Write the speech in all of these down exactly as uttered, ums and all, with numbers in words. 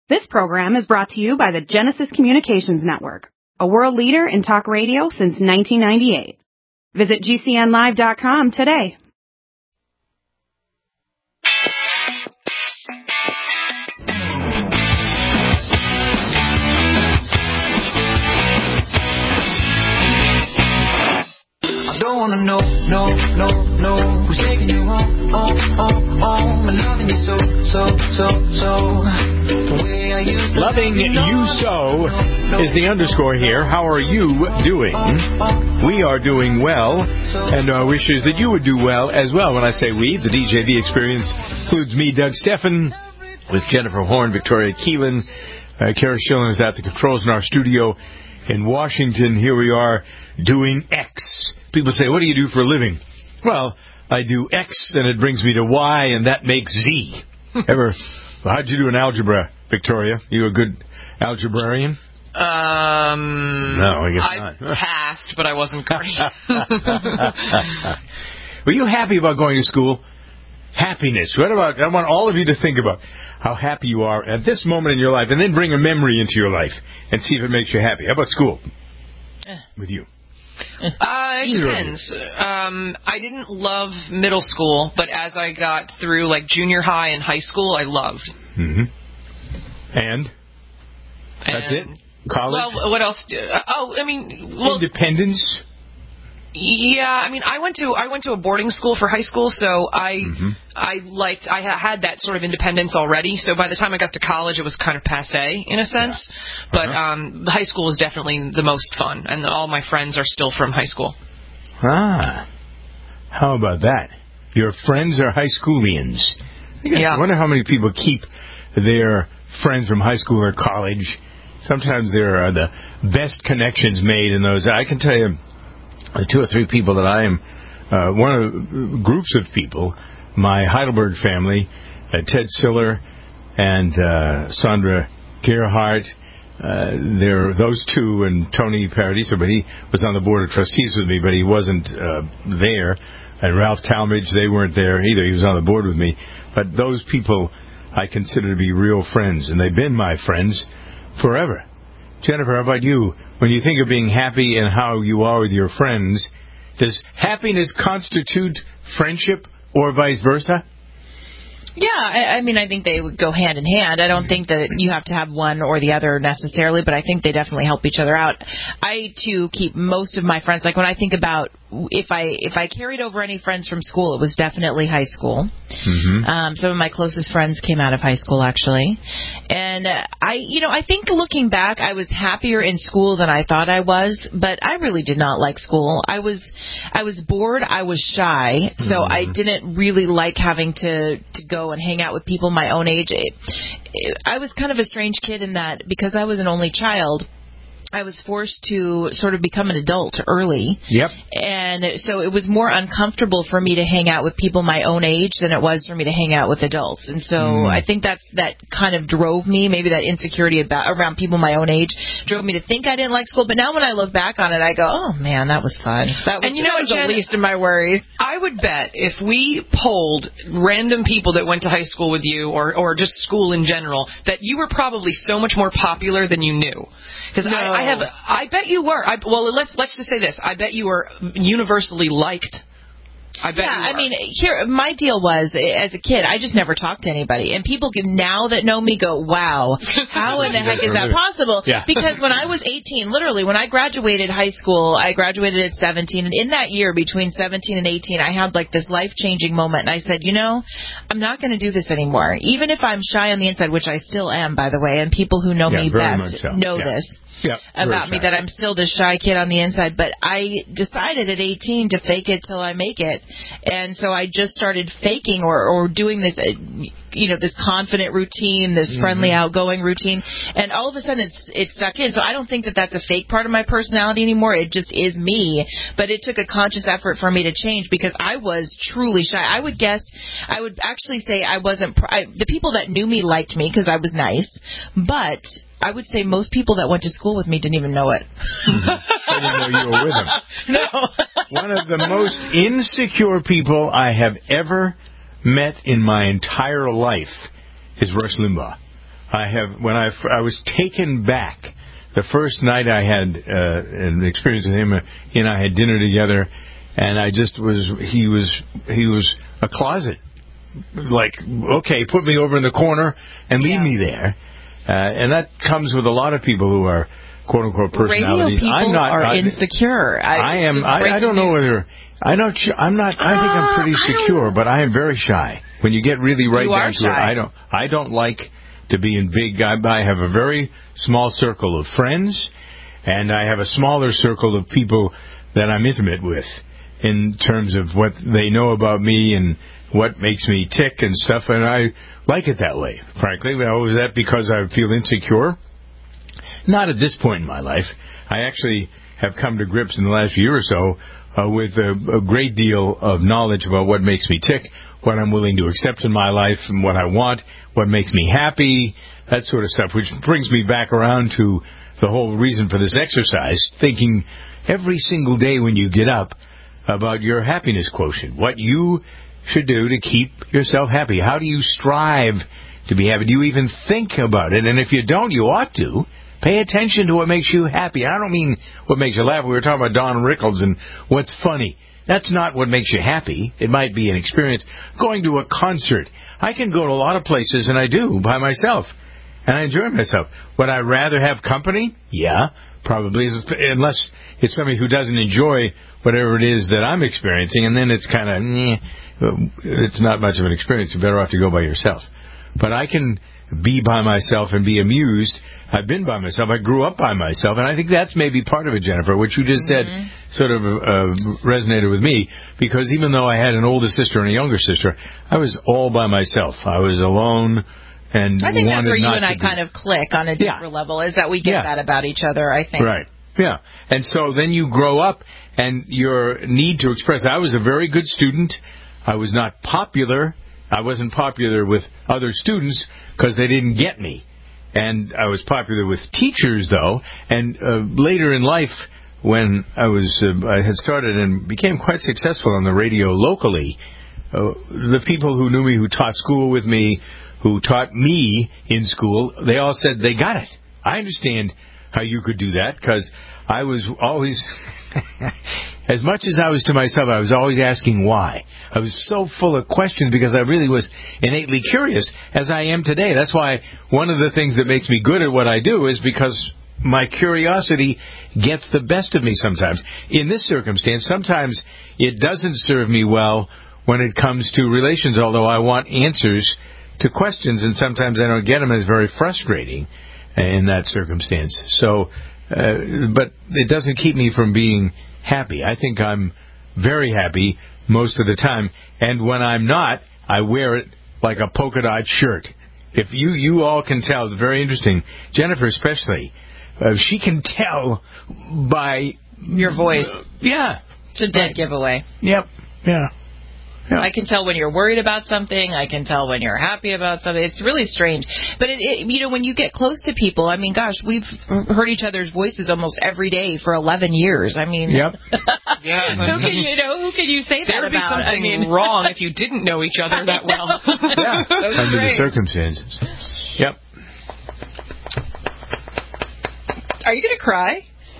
This program is brought to you by the Genesis Communications Network, a world leader in talk radio since nineteen ninety-eight. Visit G C N live dot com today. I don't wanna know, no, no, no, who's taking you home, home, home, home, and loving you so, so, so, so, the way I used to Loving you so is the underscore here. How are you doing? We are doing well, and our wish is that you would do well as well. When I say we, the D J V experience includes me, Doug Steffen, with Jennifer Horn, Victoria Keelan, uh, Kara Schilling is at the controls in our studio in Washington. Here we are doing X. People say, what do you do for a living? Well, I do X, and it brings me to Y, and that makes Z. Ever? How'd you do in algebra, Victoria? You a good algebrarian? Um, no, I guess I not. passed, but I wasn't great. Were you happy about going to school? Happiness. What about? I want all of you to think about how happy you are at this moment in your life, and then bring a memory into your life and see if it makes you happy. How about school? With you. Uh, it depends. Um, I didn't love middle school, but as I got through like junior high and high school, I loved. Mm-hmm. And? That's and, it? College? Well, what else? Do, uh, oh, I mean, well, independence? Yeah, I mean, I went to I went to a boarding school for high school, so I mm-hmm. I liked I had that sort of independence already. So by the time I got to college, it was kind of passé in a sense. Yeah. But uh-huh. um, high school was definitely the most fun, and all my friends are still from high school. Ah, how about that? Your friends are high schoolians. Yeah. I wonder how many people keep their friends from high school or college. Sometimes there are the best connections made in those. I can tell you. Two or three people that I am, uh, one of the groups of people, my Heidelberg family, uh, Ted Siller and uh, Sandra Gerhardt, uh, there those two, and Tony Paradiso, but he was on the board of trustees with me, but he wasn't uh, there. And Ralph Talmadge, they weren't there either. He was on the board with me. But those people I consider to be real friends, and they've been my friends forever. Jennifer, how about you? When you think of being happy and how you are with your friends, does happiness constitute friendship or vice versa? Yeah, I, I mean, I think they would go hand in hand. I don't think that you have to have one or the other necessarily, but I think they definitely help each other out. I, too, keep most of my friends, like when I think about if I if I carried over any friends from school, it was definitely high school. Mm-hmm. Um, some of my closest friends came out of high school, actually. And uh, I, you know, I think looking back, I was happier in school than I thought I was, but I really did not like school. I was I was bored. I was shy, so mm-hmm. I didn't really like having to, to go and hang out with people my own age. It, it, I was kind of a strange kid in that because I was an only child, I was forced to sort of become an adult early. Yep. And so it was more uncomfortable for me to hang out with people my own age than it was for me to hang out with adults. And so mm. I think that's that kind of drove me, maybe that insecurity about around people my own age drove me to think I didn't like school. But now when I look back on it, I go, oh, man, that was fun. That was, and you know, that was Jen, the least of my worries. I would bet if we polled random people that went to high school with you or, or just school in general, that you were probably so much more popular than you knew. Because no. I, I have, I bet you were. I, well, let's let's just say this. I bet you were universally liked. I bet yeah, you were. I mean, here, my deal was, as a kid, I just never talked to anybody. And people can, now that know me go, wow, how in the heck is that possible? Yeah. Because when I was eighteen, literally, when I graduated high school, I graduated at seventeen. And in that year, between seventeen and eighteen, I had like this life-changing moment. And I said, you know, I'm not going to do this anymore. Even if I'm shy on the inside, which I still am, by the way, and people who know yeah, me best so. know yeah. this. Yep, about me, that I'm still this shy kid on the inside. But I decided at eighteen to fake it till I make it. And so I just started faking or, or doing this, you know, this confident routine, this mm-hmm. friendly, outgoing routine. And all of a sudden it's it stuck in. So I don't think that that's a fake part of my personality anymore. It just is me. But it took a conscious effort for me to change because I was truly shy. I would guess, I would actually say I wasn't, I, the people that knew me liked me because I was nice. But I would say most people that went to school with me didn't even know it. Mm-hmm. They didn't know you were with them. No. One of the most insecure people I have ever met in my entire life is Rush Limbaugh. I have when I I was taken back the first night I had uh, an experience with him. Uh, he and I had dinner together, and I just was he was he was a closet. Like, okay, put me over in the corner and leave Yeah. me there, uh, and that comes with a lot of people who are quote unquote personalities. Radio people I'm not are I, insecure. I, I am. just I, I breaking don't know news. whether. I don't. I'm not. I think I'm pretty Uh, I don't secure, know. but I am very shy. When you get really right You down are to it, shy. I don't. I don't like to be in big. I, I have a very small circle of friends, and I have a smaller circle of people that I'm intimate with, in terms of what they know about me and what makes me tick and stuff. And I like it that way, frankly. Now, is that because I feel insecure? Not at this point in my life. I actually have come to grips in the last year or so uh, with a, a great deal of knowledge about what makes me tick, what I'm willing to accept in my life, and what I want, what makes me happy, that sort of stuff, which brings me back around to the whole reason for this exercise, thinking every single day when you get up about your happiness quotient, what you should do to keep yourself happy. How do you strive to be happy? Do you even think about it? And if you don't, you ought to. Pay attention to what makes you happy. I don't mean what makes you laugh. We were talking about Don Rickles and what's funny. That's not what makes you happy. It might be an experience. Going to a concert. I can go to a lot of places, and I do, by myself. And I enjoy myself. Would I rather have company? Yeah, probably. Unless it's somebody who doesn't enjoy whatever it is that I'm experiencing, and then it's kind of, it's not much of an experience. You're better off to go by yourself. But I can be by myself and be amused. I've been by myself. I grew up by myself, and I think that's maybe part of it, Jennifer. What you just Mm-hmm. said sort of uh, resonated with me, because even though I had an older sister and a younger sister, I was all by myself. I was alone, and I think that's wanted where you not and I to be. kind of click on a deeper Yeah. level, is that we get Yeah. that about each other, I think. Right. Yeah. And so then you grow up, and your need to express. I was a very good student. I was not popular. I wasn't popular with other students because they didn't get me. And I was popular with teachers, though. And uh, later in life, when I was, uh, I had started and became quite successful on the radio locally, uh, the people who knew me, who taught school with me, who taught me in school, they all said they got it. I understand how you could do that, because I was always, as much as I was to myself, I was always asking why. I was so full of questions because I really was innately curious, as I am today. That's why one of the things that makes me good at what I do is because my curiosity gets the best of me sometimes. In this circumstance, sometimes it doesn't serve me well when it comes to relations, although I want answers to questions, and sometimes I don't get them. It's very frustrating in that circumstance. So, uh, but it doesn't keep me from being happy. I think I'm very happy most of the time, and when I'm not, I wear it like a polka dot shirt. If you you all can tell, it's very interesting. Jennifer especially, uh, she can tell by Your voice. Uh, yeah. It's a dead giveaway. Yep. Yeah. Yeah. I can tell when you're worried about something. I can tell when you're happy about something. It's really strange. But, it, it, you know, when you get close to people, I mean, gosh, we've heard each other's voices almost every day for eleven years. I mean, Yep. Yeah. who can you know? Who can you say that There would be about? something I mean, wrong if you didn't know each other that well. Yeah. So Under the strange. circumstances. Yep. Are you going to cry?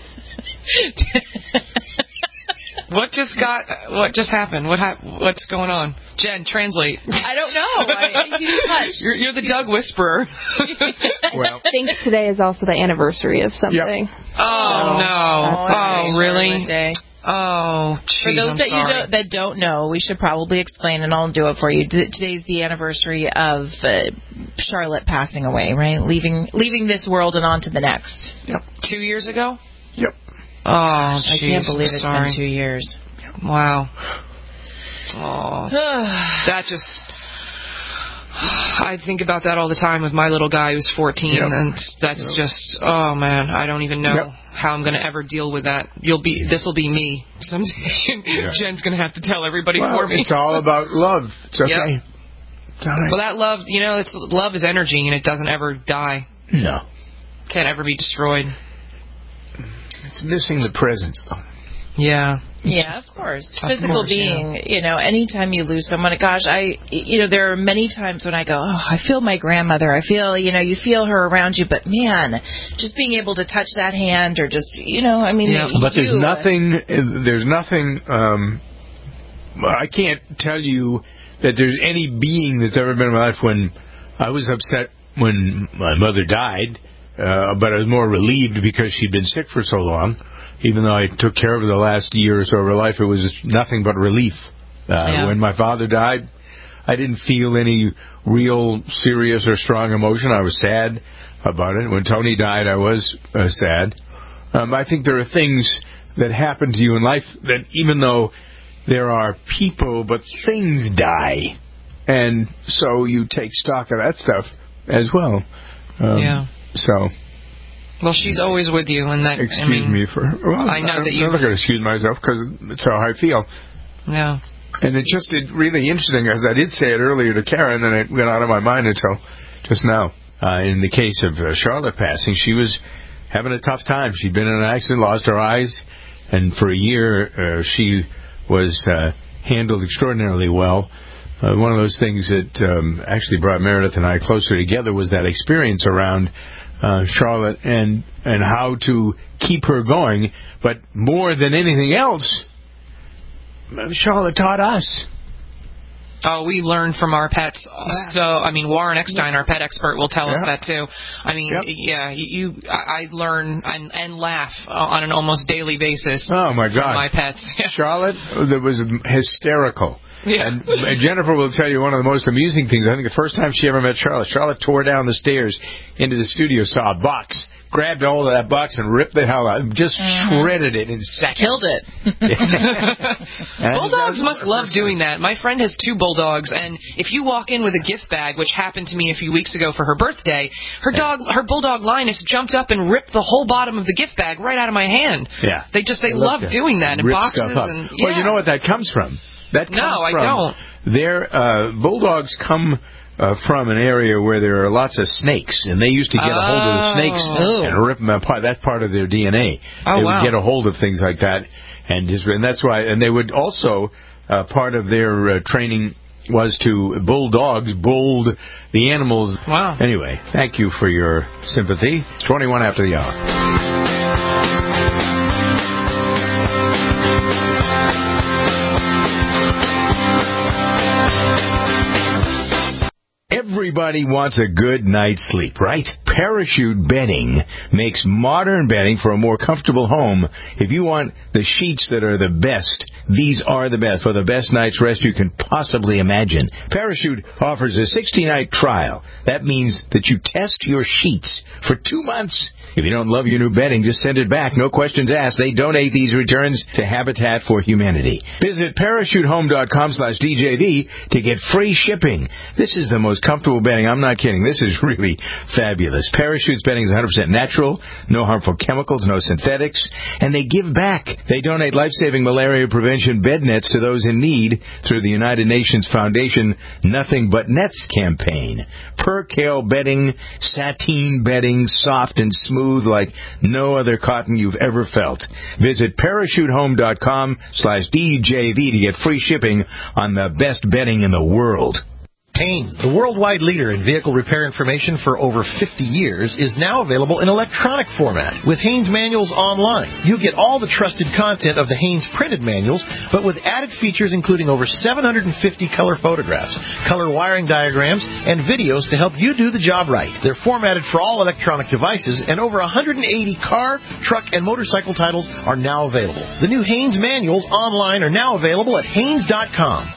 What just got? What just happened? What hap- What's going on? Jen, translate. I don't know. I, he's touched. You're, you're the Doug Whisperer. Well. I think today is also the anniversary of something. Oh no! That's Oh really? Charlotte Day. Oh, For jeez, those I'm that you sorry. don't that don't know, we should probably explain, and I'll do it for you. D- Today's the anniversary of uh, Charlotte passing away, right? Leaving leaving this world and on to the next. Yep. Two years ago. Yep. Oh, I jeez, can't believe I'm it's sorry. been two years. Wow. Oh, that just. I think about that all the time with my little guy who's fourteen, Yep. and that's Yep. just, oh man, I don't even know Yep. how I'm going to ever deal with that. You'll be, this will be me someday. Yeah. Jen's going to have to tell everybody Well, for me. it's all about love. It's okay. Yep. It's all right. Well, that love, you know, it's love is energy, and it doesn't ever die. No. Can't ever be destroyed. It's missing the presence, though. Yeah. Yeah, of course. Of Physical course, being, yeah. you know, anytime you lose someone, gosh, I, you know, there are many times when I go, oh, I feel my grandmother. I feel, you know, you feel her around you, but man, just being able to touch that hand or just, you know, I mean, Yeah. you But there's do, nothing, there's nothing, um, I can't tell you that there's any being that's ever been in my life when I was upset when my mother died, uh, but I was more relieved because she'd been sick for so long. Even though I took care of her the last year or so of her life, it was nothing but relief. Uh, Yeah. When my father died, I didn't feel any real serious or strong emotion. I was sad about it. When Tony died, I was uh, sad. Um, I think there are things that happen to you in life that even though there are people, but things die. And so you take stock of that stuff as well. Um, Yeah. So... Well, she's always with you, and that. Excuse I mean, me for. Well, I know I'm that you. I'm not going to excuse myself because it's how I feel. Yeah. And it's just it really interesting, as I did say it earlier to Karen, and it went out of my mind until just now. Uh, in the case of uh, Charlotte passing, she was having a tough time. She'd been in an accident, lost her eyes, and for a year uh, she was uh, handled extraordinarily well. Uh, one of those things that um, actually brought Meredith and I closer together was that experience around uh, Charlotte and and how to keep her going. But more than anything else, Charlotte taught us. Oh, we learn from our pets. So, I mean, Warren Eckstein, our pet expert, will tell us Yeah. that too. I mean, Yep. yeah, you, I I learn and, and laugh on an almost daily basis. Oh my from God, my pets. Charlotte, that was hysterical. Yeah. And Jennifer will tell you one of the most amusing things. I think the first time she ever met Charlotte, Charlotte tore down the stairs into the studio, saw a box, grabbed hold of that box and ripped the hell out, just Mm-hmm. shredded it in seconds. Killed it. Bulldogs must love doing that. My friend has two bulldogs, and if you walk in with a gift bag, which happened to me a few weeks ago for her birthday, her dog, her bulldog Linus, jumped up and ripped the whole bottom of the gift bag right out of my hand. Yeah. They just they They love love to doing that in rip boxes stuff up. and yeah. Well, you know what that comes from? That comes No, I from don't. Their uh, bulldogs come uh, from an area where there are lots of snakes, and they used to get a hold of the snakes Oh. and rip them apart. That's part of their D N A. Oh, they wow. would get a hold of things like that, and just and that's why. And they would also uh, part of their uh, training was to bulldogs bulled the animals. Wow. Anyway, thank you for your sympathy. twenty-one after the hour. Everybody wants a good night's sleep, right? Parachute Bedding makes modern bedding for a more comfortable home. If you want the sheets that are the best, these are the best for the best night's rest you can possibly imagine. Parachute offers a sixty-night trial. That means that you test your sheets for two months. If you don't love your new bedding, just send it back. No questions asked. They donate these returns to Habitat for Humanity. Visit parachutehome.com slash DJV to get free shipping. This is the most comfortable bedding. I'm not kidding. This is really fabulous. Parachute's bedding is one hundred percent natural, no harmful chemicals, no synthetics, and they give back. They donate life-saving malaria prevention bed nets to those in need through the United Nations Foundation Nothing But Nets campaign. Percale bedding, sateen bedding, soft and smooth like no other cotton you've ever felt. Visit parachutehome.com slash DJV to get free shipping on the best bedding in the world. Haynes, the worldwide leader in vehicle repair information for over fifty years, is now available in electronic format with Haynes Manuals Online. You get all the trusted content of the Haynes printed manuals, but with added features including over seven hundred fifty color photographs, color wiring diagrams, and videos to help you do the job right. They're formatted for all electronic devices, and over one hundred eighty car, truck, and motorcycle titles are now available. The new Haynes Manuals Online are now available at Haynes dot com.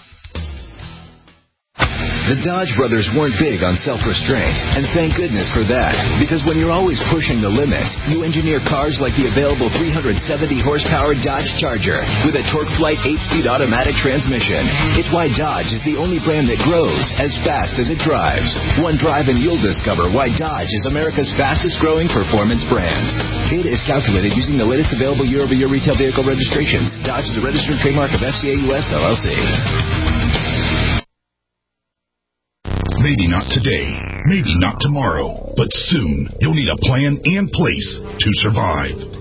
The Dodge brothers weren't big on self-restraint, and thank goodness for that. Because when you're always pushing the limits, you engineer cars like the available three hundred seventy horsepower Dodge Charger with a TorqueFlite eight-speed automatic transmission. It's why Dodge is the only brand that grows as fast as it drives. One drive and you'll discover why Dodge is America's fastest-growing performance brand. Data is calculated using the latest available year-over-year retail vehicle registrations. Dodge is a registered trademark of F C A U S L L C. Maybe not today, maybe not tomorrow, but soon you'll need a plan and place to survive.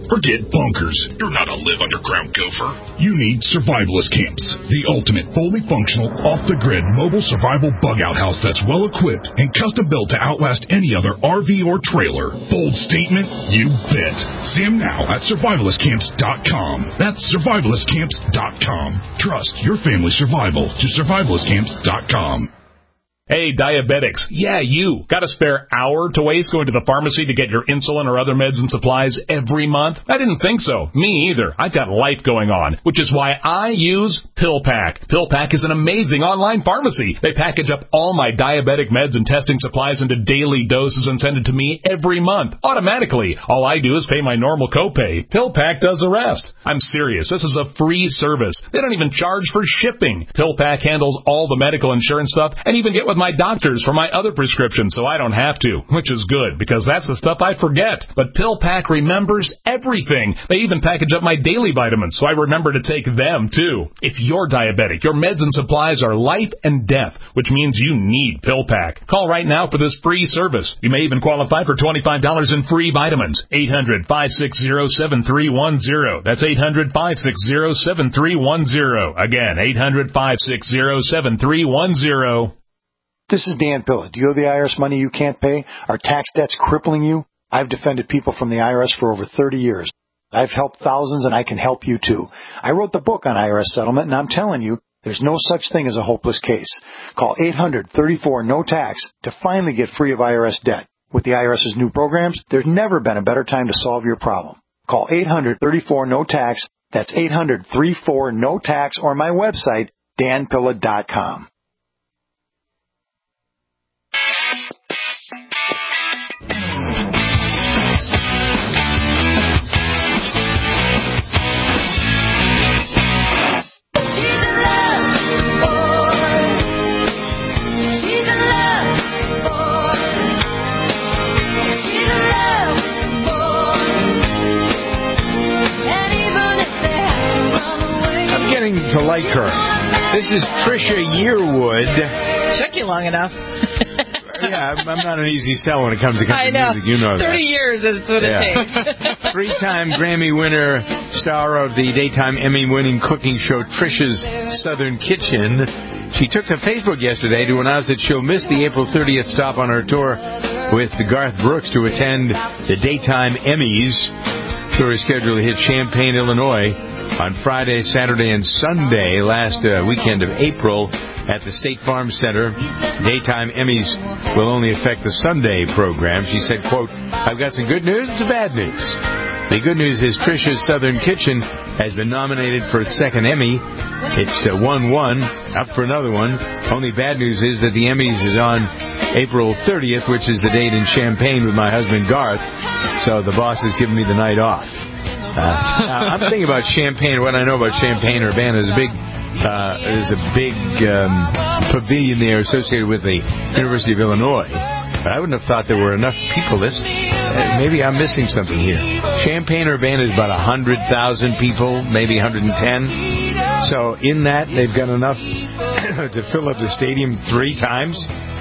Forget bunkers. You're not a live underground gopher. You need Survivalist Camps, the ultimate fully functional, off-the-grid mobile survival bug-out house that's well-equipped and custom-built to outlast any other R V or trailer. Bold statement? You bet. See them now at survivalist camps dot com. That's survivalist camps dot com. Trust your family's survival to survivalist camps dot com. Hey, diabetics. Yeah, you. Got a spare hour to waste going to the pharmacy to get your insulin or other meds and supplies every month? I didn't think so. Me either. I've got life going on, which is why I use PillPack. PillPack is an amazing online pharmacy. They package up all my diabetic meds and testing supplies into daily doses and send it to me every month, automatically. All I do is pay my normal copay. PillPack does the rest. I'm serious. This is a free service. They don't even charge for shipping. PillPack handles all the medical insurance stuff and even get with my doctors for my other prescriptions, so I don't have to, which is good, because that's the stuff I forget. But PillPack remembers everything. They even package up my daily vitamins, so I remember to take them, too. If you're diabetic, your meds and supplies are life and death, which means you need PillPack. Call right now for this free service. You may even qualify for twenty-five dollars in free vitamins. eight hundred, five six zero, seven three one zero. That's eight hundred, five six zero, seven three one zero. Again, eight hundred, five six zero, seven three one zero. This is Dan Pilla. Do you owe the I R S money you can't pay? Are tax debts crippling you? I've defended people from the I R S for over thirty years. I've helped thousands, and I can help you, too. I wrote the book on I R S settlement, and I'm telling you, there's no such thing as a hopeless case. Call eight hundred, thirty-four, no tax to finally get free of I R S debt. With the IRS's new programs, there's never been a better time to solve your problem. Call eight hundred, thirty-four, no tax. That's eight hundred, thirty-four, no tax, or my website, dan pilla dot com. To like her. This is Trisha Yearwood. Took you long enough. Yeah, I'm, I'm not an easy sell when it comes to country I know. music. You know that. Thirty years is what yeah. it takes. Three-time Grammy winner, star of the daytime Emmy-winning cooking show Trisha's Southern Kitchen. She took to Facebook yesterday to announce that she'll miss the April thirtieth stop on her tour with Garth Brooks to attend the daytime Emmys. Tour is scheduled to hit Champaign, Illinois on Friday, Saturday, and Sunday, last uh, weekend of April at the State Farm Center. Daytime Emmys will only affect the Sunday program. She said, quote, I've got some good news and some bad news. The good news is Trisha's Southern Kitchen has been nominated for a second Emmy. It's uh, one one, up for another one. Only bad news is that the Emmys is on April thirtieth, which is the date in Champaign with my husband Garth. So the boss has given me the night off. Uh, I'm thinking about Champaign. What I know about Champaign Urbana is a big, uh, is a big um, pavilion there associated with the University of Illinois. But I wouldn't have thought there were enough people. This, uh, maybe I'm missing something here. Champaign Urbana is about one hundred thousand people, maybe one hundred ten. So in that, they've got enough to fill up the stadium three times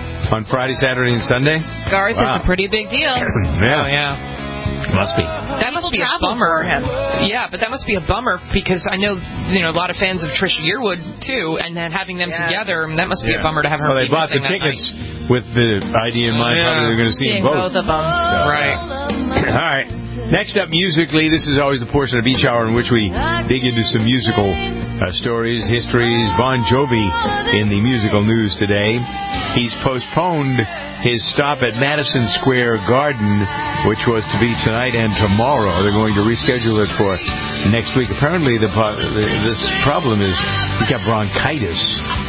on Friday, Saturday, and Sunday. Garth wow. is a pretty big deal. Yeah. Oh, yeah. Must be. That must People be a travel bummer. for him. Yeah, but that must be a bummer because I know you know a lot of fans of Trisha Yearwood too, and then having them Yeah. together, that must be Yeah. a bummer to have her. Well, they be bought the missing that tickets night. with the idea in mind. Yeah. Probably they're going to see Seeing them both. both of them. So. Right. All right. Next up, musically, this is always the portion of each hour in which we dig into some musical uh, stories, histories. Bon Jovi in the musical news today. He's postponed his stop at Madison Square Garden, which was to be tonight and tomorrow. They're going to reschedule it for next week. Apparently, the, the this problem is he's got bronchitis,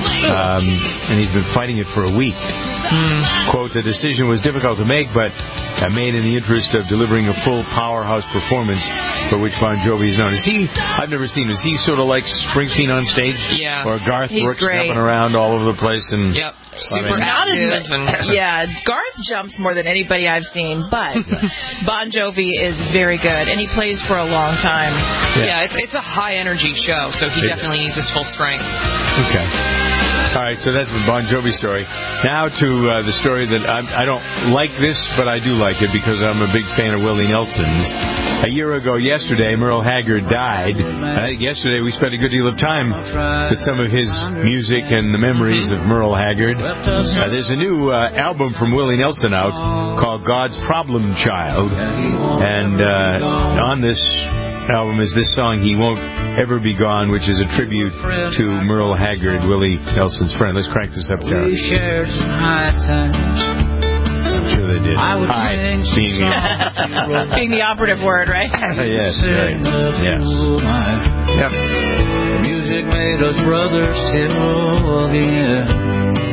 um, and he's been fighting it for a week. Hmm. Quote, the decision was difficult to make, but uh, made in the interest of delivering a full powerhouse performance for which Bon Jovi is known. Is he, I've never seen him, is he sort of like Springsteen on stage? Yeah. Or Garth He's Brooks great. jumping around all over the place? And Yep. I Super mean, Not as active. much. And Yeah, Garth jumps more than anybody I've seen, but Bon Jovi is very good, and he plays for a long time. Yeah. yeah, it's it's a high energy show, so he It definitely needs his full strength. Okay. All right, so that's the Bon Jovi story. Now to uh, the story that I, I don't like this, but I do like it because I'm a big fan of Willie Nelson's. A year ago yesterday, Merle Haggard died. I think yesterday we spent a good deal of time with some of his music and the memories of Merle Haggard. Uh, there's a new uh, album from Willie Nelson out called God's Problem Child. And uh, on this album is this song, He Won't Ever Be Gone, which is a tribute to Merle Haggard, Willie Nelson's friend. Let's crank this up, Tara. We shared some high times. I'm sure they did. I would Hi, sing being, some being the operative word, right? Yes, right. Yes. Yep. Music made us brothers till the end.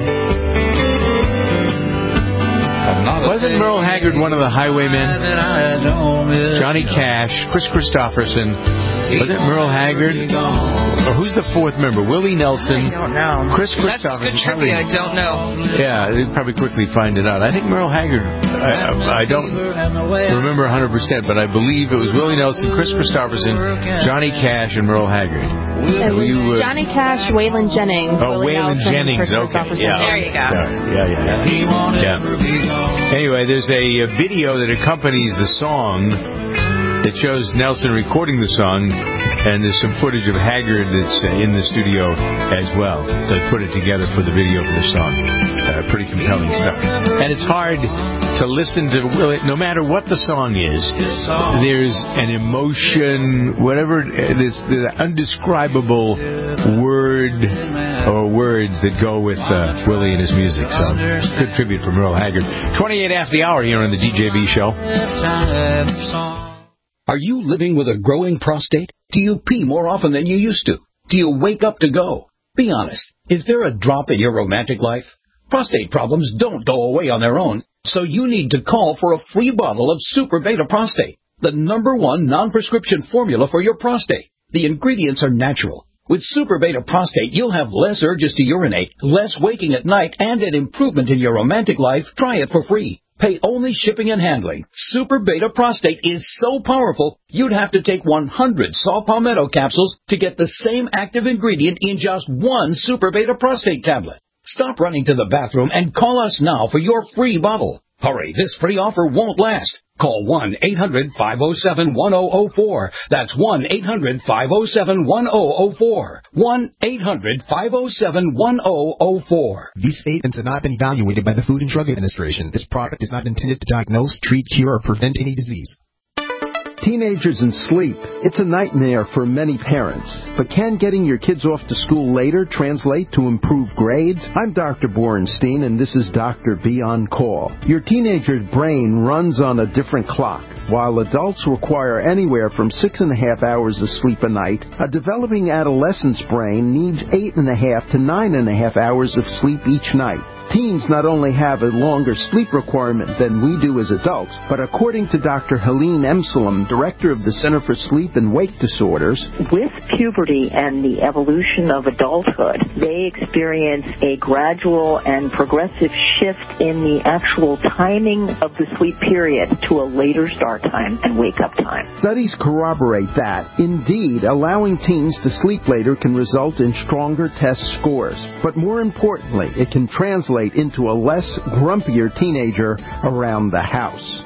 Wasn't Merle Haggard one of the highwaymen? Johnny Cash, Chris Christopherson. Was it Merle Haggard? Or who's the fourth member? Willie Nelson. I don't know. Chris That's Christopherson. good trivia. I don't know. Yeah, they'd probably quickly find it out. I think Merle Haggard, I, I don't remember one hundred percent, but I believe it was Willie Nelson, Chris Christopherson, Johnny Cash, and Merle Haggard. It was you, uh, Johnny Cash, Waylon Jennings, Oh, Willie Waylon Nelson, Jennings. Chris Okay. Christopherson. Yeah. There you go. Yeah, yeah, yeah. yeah. Anyway, there's a, a video that accompanies the song that shows Nelson recording the song, and there's some footage of Haggard that's uh, in the studio as well. They put it together for the video for the song. Uh, pretty compelling stuff. And it's hard to listen to, no matter what the song is, there's an emotion, whatever, there's the undescribable word or words that go with uh, Willie and his music. So, good tribute from Merle Haggard. twenty-eight after the hour here on the D J V Show. Are you living with a growing prostate? Do you pee more often than you used to? Do you wake up to go? Be honest. Is there a drop in your romantic life? Prostate problems don't go away on their own, so you need to call for a free bottle of Super Beta Prostate, the number one non-prescription formula for your prostate. The ingredients are natural. With Super Beta Prostate, you'll have less urges to urinate, less waking at night, and an improvement in your romantic life. Try it for free. Pay only shipping and handling. Super Beta Prostate is so powerful, you'd have to take one hundred Saw Palmetto capsules to get the same active ingredient in just one Super Beta Prostate tablet. Stop running to the bathroom and call us now for your free bottle. Hurry, this free offer won't last. Call one eight hundred five oh seven one oh oh four. That's one eight hundred five oh seven one oh oh four. one eight hundred five oh seven one oh oh four. These statements have not been evaluated by the Food and Drug Administration. This product is not intended to diagnose, treat, cure, or prevent any disease. Teenagers and sleep. It's a nightmare for many parents. But can getting your kids off to school later translate to improved grades? I'm Doctor Borenstein, and this is Doctor B on Call. Your teenager's brain runs on a different clock. While adults require anywhere from six and a half hours of sleep a night, a developing adolescent's brain needs eight and a half to nine and a half hours of sleep each night. Teens not only have a longer sleep requirement than we do as adults, but according to Doctor Helene Emsalem, director of the Center for Sleep and Wake Disorders, with puberty and the evolution of adulthood, they experience a gradual and progressive shift in the actual timing of the sleep period to a later start time and wake-up time. Studies corroborate that, indeed, allowing teens to sleep later can result in stronger test scores. But more importantly, it can translate into a less grumpier teenager around the house.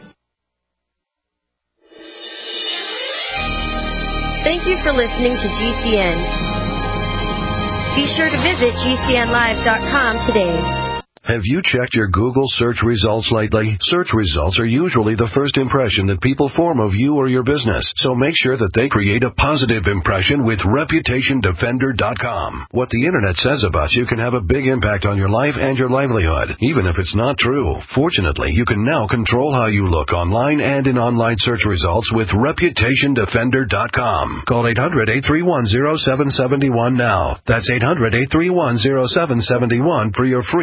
Thank you for listening to G C N. Be sure to visit G C N live dot com today. Have you checked your Google search results lately? Search results are usually the first impression that people form of you or your business, so make sure that they create a positive impression with Reputation Defender dot com. What the Internet says about you can have a big impact on your life and your livelihood, even if it's not true. Fortunately, you can now control how you look online and in online search results with Reputation Defender dot com. Call eight hundred eight three one oh seven seven one now. That's eight hundred eight three one oh seven seven one for your free Reputation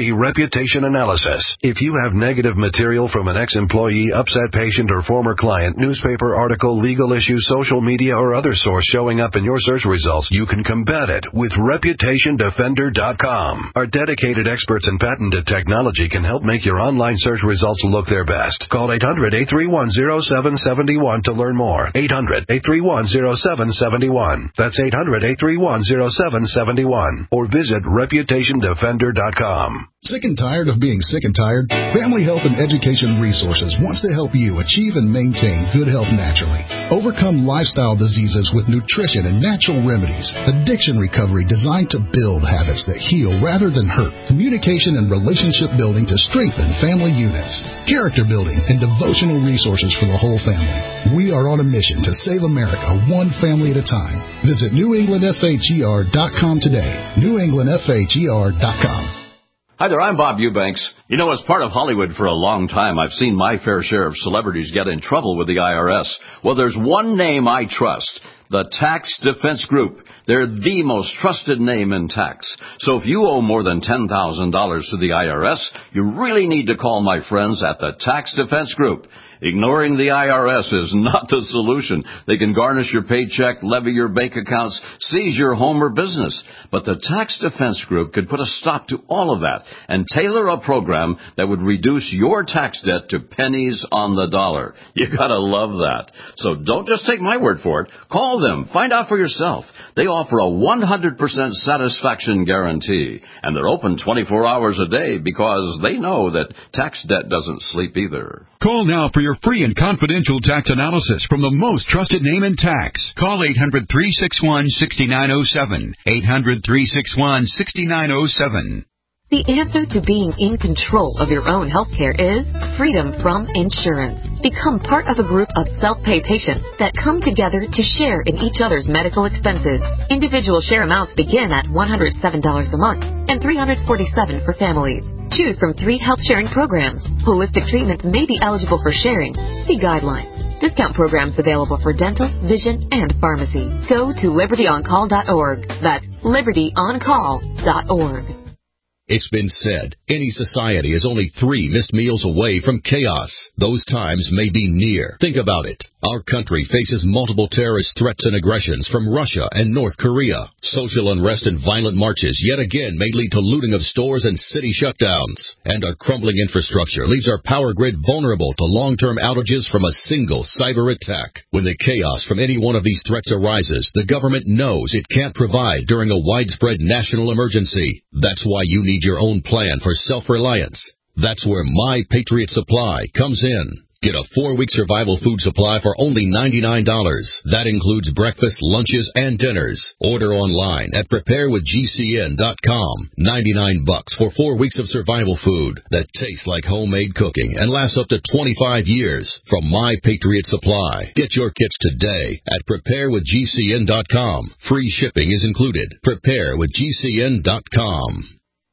Reputation Analysis. If you have negative material from an ex-employee, upset patient, or former client, newspaper article, legal issue, social media, or other source showing up in your search results, you can combat it with Reputation Defender dot com. Our dedicated experts in patented technology can help make your online search results look their best. Call eight hundred, eight three one, zero seven seven one to learn more. eight hundred, eight three one, zero seven seven one. That's eight hundred, eight three one, zero seven seven one. Or visit Reputation Defender dot com. Sick and tired of being sick and tired? Family Health and Education Resources wants to help you achieve and maintain good health naturally. Overcome lifestyle diseases with nutrition and natural remedies. Addiction recovery designed to build habits that heal rather than hurt. Communication and relationship building to strengthen family units. Character building and devotional resources for the whole family. We are on a mission to save America one family at a time. Visit New England F H E R dot com today. New England F H E R dot com. Hi there, I'm Bob Eubanks. You know, as part of Hollywood for a long time, I've seen my fair share of celebrities get in trouble with the I R S. Well, there's one name I trust, the Tax Defense Group. They're the most trusted name in tax. So if you owe more than ten thousand dollars to the I R S, you really need to call my friends at the Tax Defense Group. Ignoring the I R S is not the solution. They can garnish your paycheck, levy your bank accounts, seize your home or business. But the Tax Defense Group could put a stop to all of that and tailor a program that would reduce your tax debt to pennies on the dollar. You gotta love that. So don't just take my word for it. Call them. Find out for yourself. They offer a one hundred percent satisfaction guarantee. And they're open twenty-four hours a day because they know that tax debt doesn't sleep either. Call now for your free and confidential tax analysis from the most trusted name in tax. Call eight hundred, three six one, six nine zero seven. eight hundred, three six one, six nine zero seven. The answer to being in control of your own health care is freedom from insurance. Become part of a group of self-pay patients that come together to share in each other's medical expenses. Individual share amounts begin at one hundred seven dollars a month and three hundred forty-seven dollars for families. Choose from three health sharing programs. Holistic treatments may be eligible for sharing. See guidelines. Discount programs available for dental, vision, and pharmacy. Go to liberty on call dot org. That's liberty on call dot org. It's been said, any society is only three missed meals away from chaos. Those times may be near. Think about it. Our country faces multiple terrorist threats and aggressions from Russia and North Korea. Social unrest and violent marches yet again may lead to looting of stores and city shutdowns. And our crumbling infrastructure leaves our power grid vulnerable to long-term outages from a single cyber attack. When the chaos from any one of these threats arises, the government knows it can't provide during a widespread national emergency. That's why you need your own plan for self-reliance. That's where My Patriot Supply comes in. Get a four-week survival food supply for only ninety-nine dollars. That includes breakfast, lunches, and dinners. Order online at prepare with G C N dot com. ninety-nine bucks for four weeks of survival food that tastes like homemade cooking and lasts up to twenty-five years from My Patriot Supply. Get your kits today at prepare with G C N dot com. Free shipping is included. prepare with G C N dot com.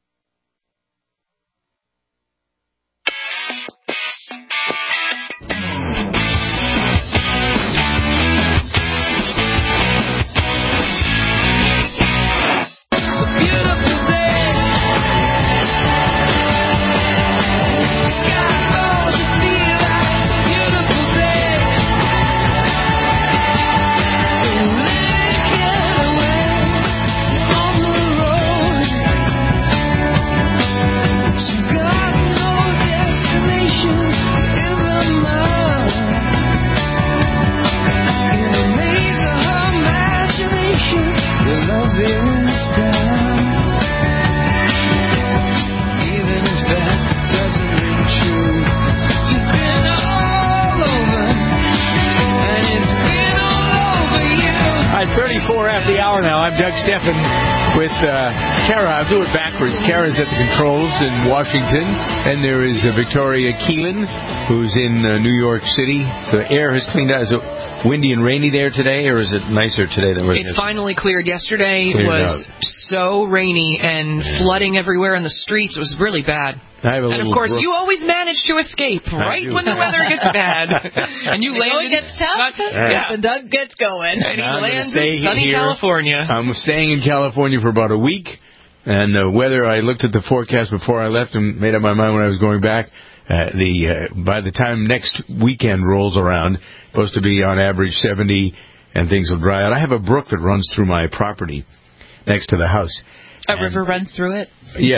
thirty-four after the hour now. I'm Doug Steffen with uh, Kara. I'll do it backwards. Kara's at the controls in Washington, and there is uh, Victoria Keelan, who's in uh, New York City. The air has cleaned out. Is it windy and rainy there today, or is it nicer today than it was? It finally cleared yesterday. It Cleared was out. so rainy and flooding everywhere in the streets. It was really bad. I have a and of little course, brook. you always manage to escape right do. when the weather gets bad. And you land Oh, it in gets tough? not- yeah. The Doug gets going. And he I'm gonna lands stay in sunny here. California. I'm staying in California for about a week. And the weather, I looked at the forecast before I left and made up my mind when I was going back. Uh, the uh, by the time next weekend rolls around, supposed to be on average seventy, and things will dry out. I have a brook that runs through my property next to the house. A and, river runs through it? Yeah.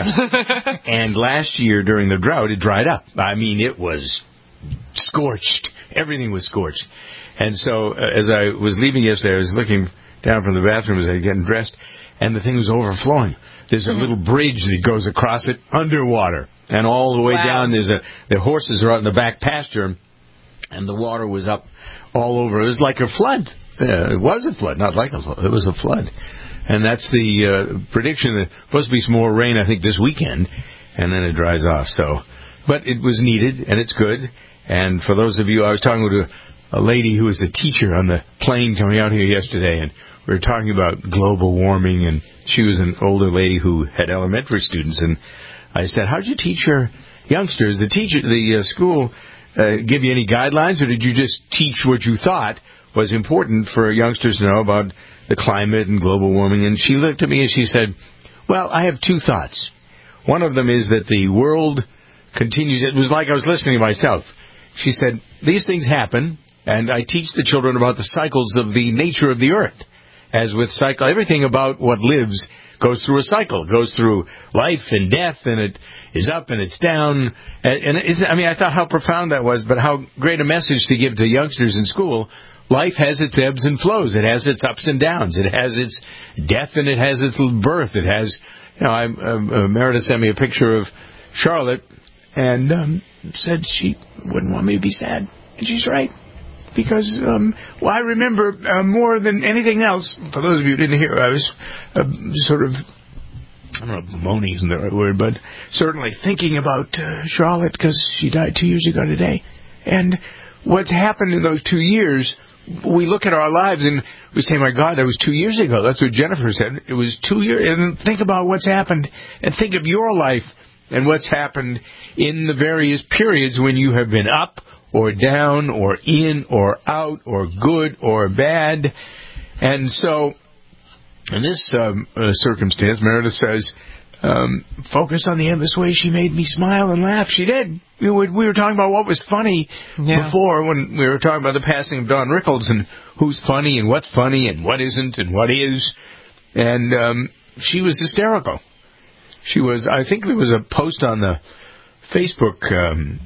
And last year during the drought, it dried up. I mean, it was scorched. Everything was scorched. And so uh, as I was leaving yesterday, I was looking down from the bathroom as I was getting dressed, and the thing was overflowing. There's a mm-hmm. little bridge that goes across it underwater. And all the way wow. down, there's a the horses are out in the back pasture, and the water was up all over. It was like a flood. Uh, it was a flood, not like a flood. It was a flood. And that's the uh, prediction. There's supposed to be some more rain, I think, this weekend, and then it dries off. So, but it was needed, and it's good. And for those of you, I was talking with a, a lady who was a teacher on the plane coming out here yesterday, and we were talking about global warming, and she was an older lady who had elementary students, and I said, how'd you teach your youngsters? The teacher, the uh, school, uh, give you any guidelines, or did you just teach what you thought was important for youngsters to know about the climate and global warming? And she looked at me and she said, well, I have two thoughts. One of them is that the world continues. It was like I was listening to myself. She said, these things happen, and I teach the children about the cycles of the nature of the earth. As with cycle, everything about what lives goes through a cycle. It goes through life and death, and it is up and it's down. And, and it isn't, I mean, I thought how profound that was, but how great a message to give to youngsters in school. Life has its ebbs and flows. It has its ups and downs. It has its death, and it has its birth. It has, you know, I, uh, Meredith sent me a picture of Charlotte, and um, said she wouldn't want me to be sad. And she's right. Because, um, well, I remember uh, more than anything else, for those of you who didn't hear, I was uh, sort of, I don't know if moaning isn't the right word, but certainly thinking about uh, Charlotte, because she died two years ago today. And what's happened in those two years, we look at our lives and we say, my God, that was two years ago. That's what Jennifer said. It was two years. And think about what's happened, and think of your life and what's happened in the various periods when you have been up or down, or in, or out, or good, or bad. And so, in this um, uh, circumstance, Meredith says, um, focus on the endless way she made me smile and laugh. She did. We were, we were talking about what was funny yeah. before, when we were talking about the passing of Don Rickles, and who's funny, and what's funny, and what isn't, and what is. And um, she was hysterical. She was, I think there was a post on the Facebook um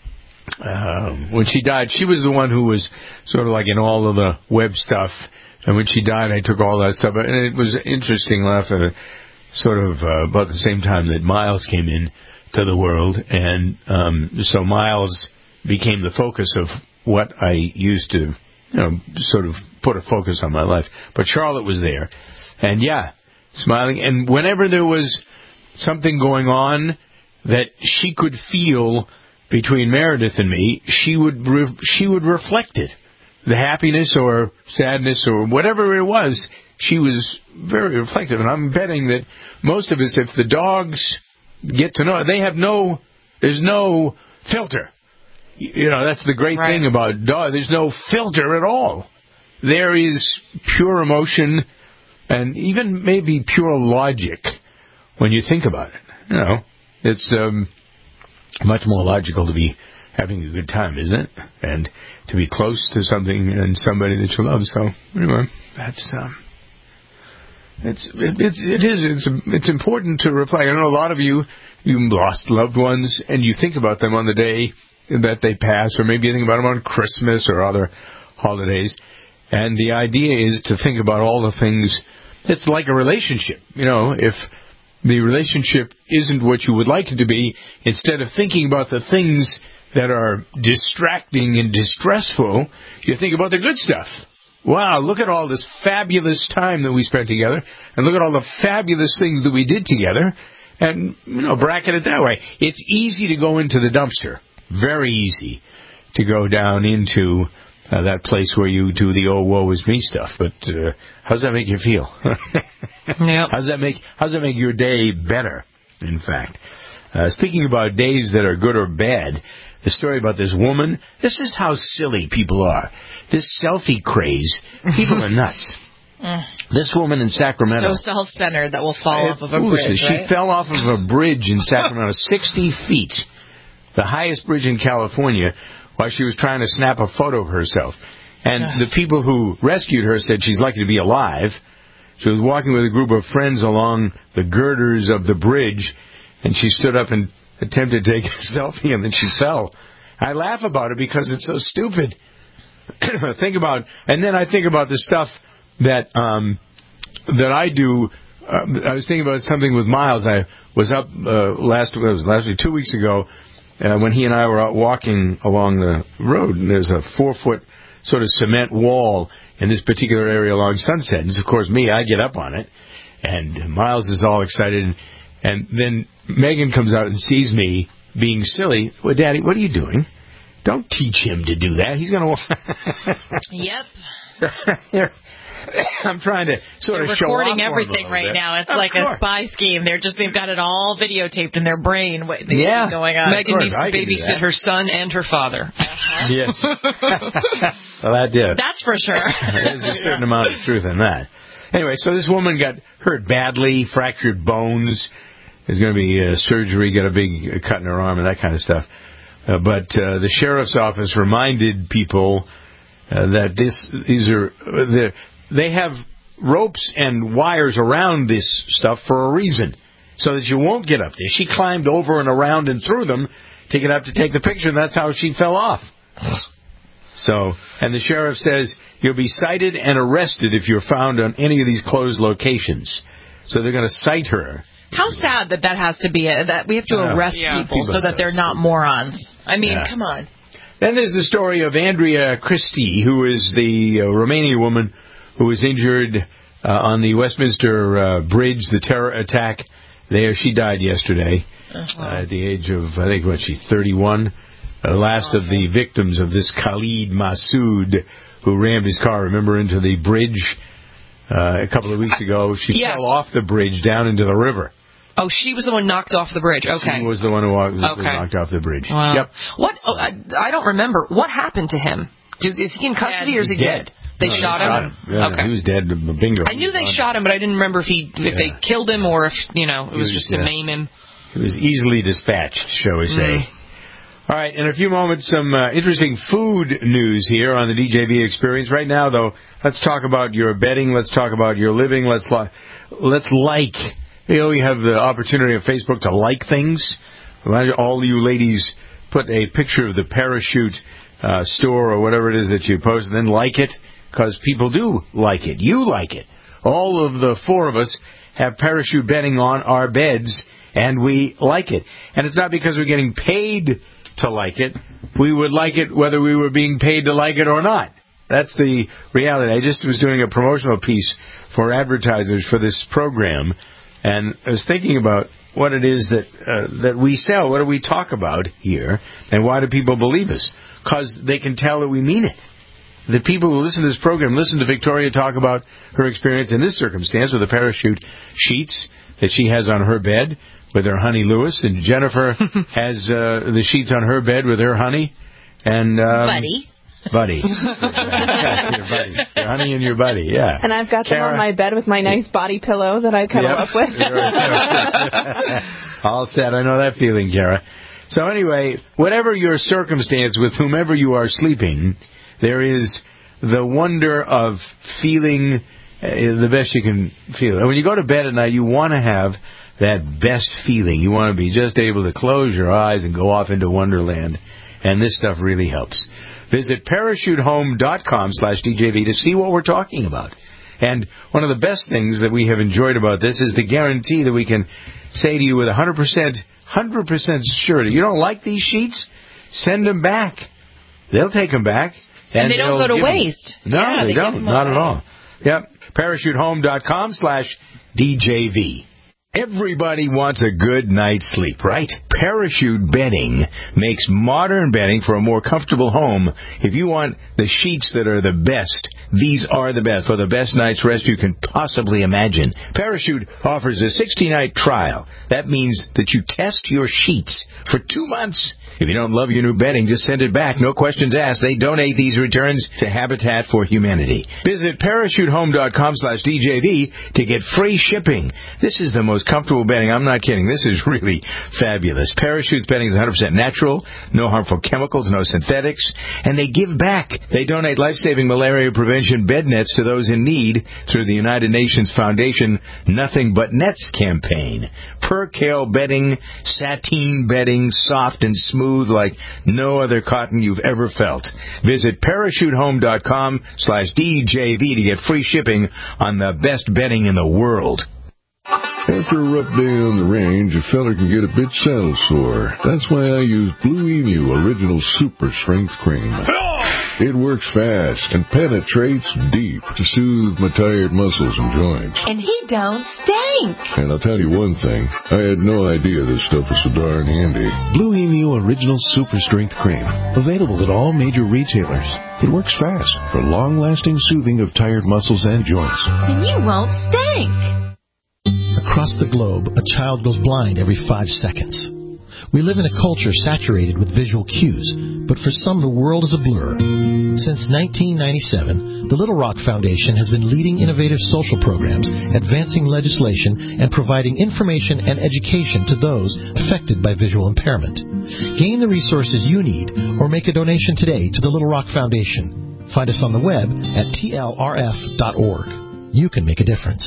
Uh, when she died, she was the one who was sort of like in all of the web stuff. And when she died, I took all that stuff. And it was interesting, laugh at it, sort of uh, about the same time that Miles came in to the world. And um, so Miles became the focus of what I used to, you know, sort of put a focus on my life. But Charlotte was there. And, yeah, smiling. And whenever there was something going on that she could feel between Meredith and me, she would re- she would reflect it. The happiness or sadness or whatever it was, she was very reflective. And I'm betting that most of us, if the dogs get to know, they have no, there's no filter. You know, that's the great right. thing about dogs. There's no filter at all. There is pure emotion and even maybe pure logic when you think about it. You know, it's um, much more logical to be having a good time, isn't it? And to be close to something and somebody that you love. So, anyway, that's um, it's it, it, it is it's it's important to reflect. I know a lot of you you lost loved ones, and you think about them on the day that they pass, or maybe you think about them on Christmas or other holidays. And the idea is to think about all the things. It's like a relationship, you know. If the relationship isn't what you would like it to be, instead of thinking about the things that are distracting and distressful, you think about the good stuff. Wow, look at all this fabulous time that we spent together, and look at all the fabulous things that we did together, and, you know, bracket it that way. It's easy to go into the dumpster. Very easy to go down into uh, that place where you do the oh, woe is me stuff. But uh, how does that make you feel? Yep. How does that make, how does that make your day better, in fact? Uh, speaking about days that are good or bad, the story about this woman, this is how silly people are. This selfie craze, people are nuts. Mm. This woman in Sacramento. So self-centered that will fall off of a bridge, She right? fell off of a bridge in Sacramento, sixty feet, the highest bridge in California, while she was trying to snap a photo of herself. And the people who rescued her said she's lucky to be alive. She was walking with a group of friends along the girders of the bridge, and she stood up and attempted to take a selfie, and then she fell. I laugh about it because it's so stupid. Think about, and then I think about the stuff that um, that I do. Uh, I was thinking about something with Miles. I was up uh, last it was last week, two weeks ago, uh, when he and I were out walking along the road, and there's a four foot sort of cement wall in this particular area along Sunset. And of course, me, I get up on it, and Miles is all excited, and then Megan comes out and sees me being silly. Well, Daddy, what are you doing? Don't teach him to do that. He's going to. Yep. I'm trying to sort They're of show off recording on him a everything little right bit. now. It's Of like course. a spy scheme. They're just they've got it all videotaped in their brain. What they Yeah. going on. Megan needs to I can do babysit that. her son and her father. Yes. Well, that did. That's for sure. There's a certain amount of truth in that. Anyway, so this woman got hurt badly, fractured bones. There's going to be uh, surgery, got a big uh, cut in her arm and that kind of stuff. Uh, but uh, the sheriff's office reminded people uh, that this these are uh, they have ropes and wires around this stuff for a reason, so that you won't get up there. She climbed over and around and through them to get up to take the picture, and that's how she fell off. So, and the sheriff says you'll be cited and arrested if you're found on any of these closed locations. So they're going to cite her. How sad that that has to be a, that we have to Yeah. arrest Yeah. people so that they're not morons. I mean, Yeah. come on. Then there's the story of Andrea Christie, who is the uh, Romanian woman who was injured uh, on the Westminster uh, Bridge, the terror attack there. She died yesterday Uh-huh. uh, at the age of, I think, what, she's thirty-one. The last of the victims of this Khalid Massoud, who rammed his car, remember, into the bridge uh, a couple of weeks ago. She Yes. fell off the bridge down into the river. Oh, she was the one knocked off the bridge. Okay. She was the one who walked, was Okay. knocked off the bridge. Wow. Yep. What? Oh, I, I don't remember. What happened to him? Do, is he in custody or is he Dead. dead? They No, shot him. Yeah, Okay. he was dead. Bingo. I knew they shot him, but I didn't remember if he if they killed him or if you know it He was was, just to uh, maim him. It was easily dispatched, shall we say. Mm. All right, in a few moments, some uh, interesting food news here on the D J V Experience. Right now, though, let's talk about your betting. Let's talk about your living. Let's li- let's like. You know, you have the opportunity on Facebook to like things. All you ladies put a picture of the Parachute uh, store or whatever it is that you post, and then like it, because people do like it. You like it. All of the four of us have Parachute bedding on our beds, and we like it. And it's not because we're getting paid to like it. We would like it whether we were being paid to like it or not. That's the reality. I just was doing a promotional piece for advertisers for this program, and I was thinking about what it is that uh, that we sell. What do we talk about here, and why do people believe us? Because they can tell that we mean it. The people who listen to this program listen to Victoria talk about her experience in this circumstance with the Parachute sheets that she has on her bed with her honey Lewis, and Jennifer has uh, the sheets on her bed with her honey and um, Buddy. Buddy. your buddy. Your honey and your buddy, yeah. And I've got Kara. them on my bed with my nice body pillow that I cuddle Yep. up with. All set. I know that feeling, Kara. So anyway, whatever your circumstance with whomever you are sleeping, there is the wonder of feeling uh, the best you can feel. And when you go to bed at night, you want to have that best feeling. You want to be just able to close your eyes and go off into Wonderland. And this stuff really helps. Visit parachutehome.com slash DJV to see what we're talking about. And one of the best things that we have enjoyed about this is the guarantee that we can say to you with one hundred percent, one hundred percent surety, you don't like these sheets? Send them back. They'll take them back. And, And they don't they'll go to give 'em- waste. No, Yeah, they, they give don't. 'em Not away. at all. Yep. parachutehome.com slash DJV. Everybody wants a good night's sleep, right? Parachute bedding makes modern bedding for a more comfortable home. If you want the sheets that are the best, these are the best for the best night's rest you can possibly imagine. Parachute offers a sixty-night trial. That means that you test your sheets for two months. If you don't love your new bedding, just send it back. No questions asked. They donate these returns to Habitat for Humanity. Visit parachutehome.com slash DJV to get free shipping. This is the most comfortable bedding. I'm not kidding. This is really fabulous. Parachute's bedding is one hundred percent natural, no harmful chemicals, no synthetics, and they give back. They donate life-saving malaria prevention bed nets to those in need through the United Nations Foundation Nothing But Nets campaign. Percale bedding, sateen bedding, soft and smooth like no other cotton you've ever felt. Visit parachutehome.com slash DJV to get free shipping on the best bedding in the world. After a rough day on the range, a feller can get a bit saddle sore. That's why I use Blue Emu Original Super Strength Cream. It works fast and penetrates deep to soothe my tired muscles and joints. And he don't stink. And I'll tell you one thing, I had no idea this stuff was so darn handy. Blue Emu Original Super Strength Cream. Available at all major retailers. It works fast for long-lasting soothing of tired muscles and joints. And you won't stink. Across the globe, a child goes blind every five seconds. We live in a culture saturated with visual cues, but for some the world is a blur. Since nineteen ninety-seven, the Little Rock Foundation has been leading innovative social programs, advancing legislation, and providing information and education to those affected by visual impairment. Gain the resources you need or make a donation today to the Little Rock Foundation. Find us on the web at T L R F dot org. You can make a difference.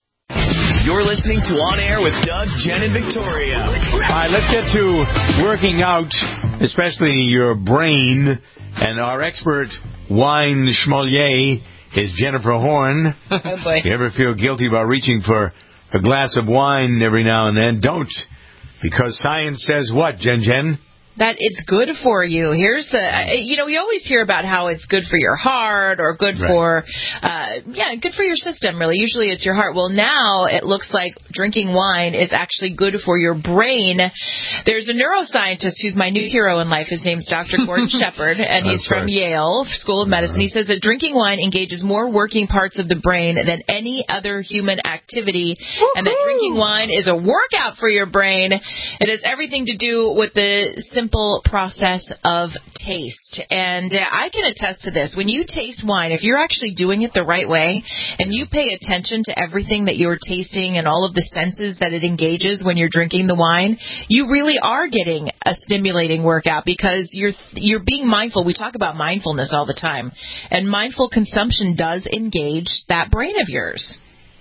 You're listening to On Air with Doug, Jen, and Victoria. All right, let's get to working out, especially your brain. And our expert wine schmolier is Jennifer Horn. Oh, boy. If you ever feel guilty about reaching for a glass of wine every now and then, don't. Because science says what, Jen Jen? That it's good for you. Here's the, you know, we always hear about how it's good for your heart or good Right. for, uh, yeah, good for your system, really. Usually it's your heart. Well, now it looks like drinking wine is actually good for your brain. There's a neuroscientist who's my new hero in life. His name's Doctor Gordon Shepherd, and he's That's from right. Yale School of Medicine. He says that drinking wine engages more working parts of the brain than any other human activity, and that drinking wine is a workout for your brain. It has everything to do with the simple process of taste. And uh, I can attest to this. When you taste wine, if you're actually doing it the right way and you pay attention to everything that you're tasting and all of the senses that it engages when you're drinking the wine, you really are getting a stimulating workout because you're you're being mindful. We talk about mindfulness all the time. And mindful consumption does engage that brain of yours.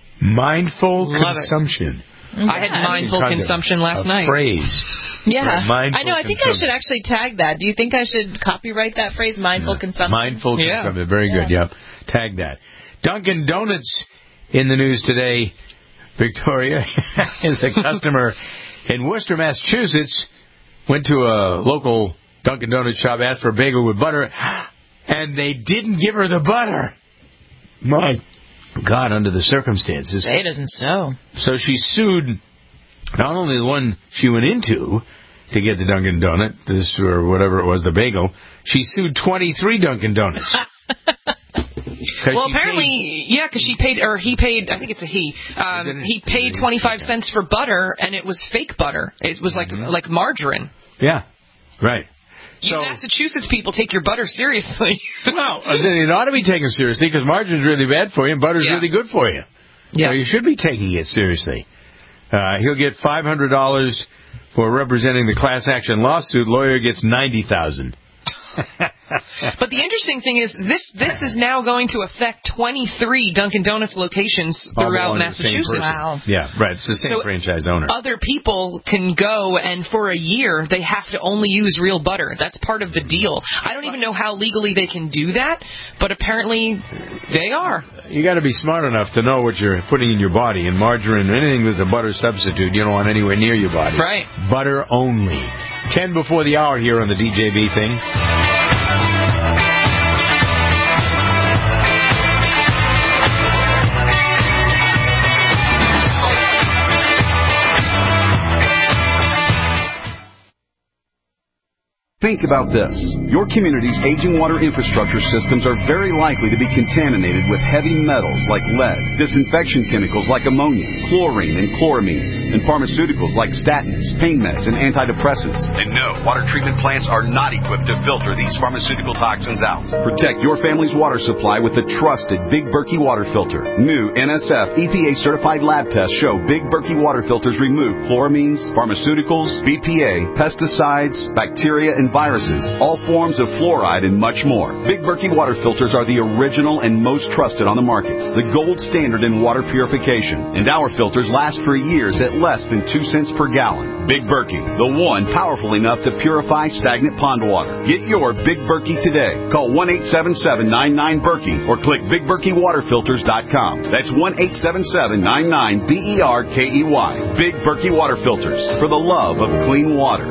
Mindful Love it. consumption. I had mindful Kind of consumption last a night. Phrase. Yeah, Right, mindful I know. I think I should actually tag that. Do you think I should copyright that phrase, mindful Yeah. consumption? Mindful Yeah. consumption. Very good. Yep. Tag that. Dunkin' Donuts in the news today. Victoria is a customer in Worcester, Massachusetts. Went to a local Dunkin' Donuts shop, asked for a bagel with butter, and they didn't give her the butter. My God, under the circumstances. Say it isn't so. So she sued not only the one she went into to get the Dunkin' Donut, this or whatever it was, the bagel, she sued twenty-three Dunkin' Donuts. Well, apparently, yeah, because she paid, or he paid, I think it's a he, um, he paid twenty-five cents for butter, and it was fake butter. It was like Mm-hmm. like margarine. Yeah, right. You Massachusetts people take your butter seriously. Well, uh, then it ought to be taken seriously because margarine's really bad for you and butter's Yeah. really good for you. Yeah. So you should be taking it seriously. Uh, he'll get five hundred dollars for representing the class action lawsuit. Lawyer gets ninety thousand dollars. But the interesting thing is, this this is now going to affect twenty-three Dunkin' Donuts locations All throughout belong to the same Massachusetts. person. Yeah, right. It's the same So franchise owner. Other people can go, and for a year, they have to only use real butter. That's part of the deal. I don't even know how legally they can do that, but apparently they are. You got to be smart enough to know what you're putting in your body. And margarine, anything that's a butter substitute, you don't want anywhere near your body. Right. Butter only. Ten before the hour here on the D J B thing. Think Think about this. Your community's aging water infrastructure systems are very likely to be contaminated with heavy metals like lead, disinfection chemicals like ammonia, chlorine and chloramines, and pharmaceuticals like statins, pain meds, and antidepressants. And no, water treatment plants are not equipped to filter these pharmaceutical toxins out. Protect your family's water supply with the trusted Big Berkey water filter. New N S F E P A certified lab tests show Big Berkey water filters remove chloramines, pharmaceuticals, B P A, pesticides, bacteria, and viruses, all forms of fluoride, and much more. Big Berkey water filters are the original and most trusted on the market, the gold standard in water purification, and our filters last for years at less than two cents per gallon. Big Berkey, the one powerful enough to purify stagnant pond water. Get your Big Berkey today. Call one eight seven seven nine nine Berkey or click big berkey water filters dot com. That's one eight seven seven nine nine B E R K E Y. Big Berkey water filters, for the love of clean water.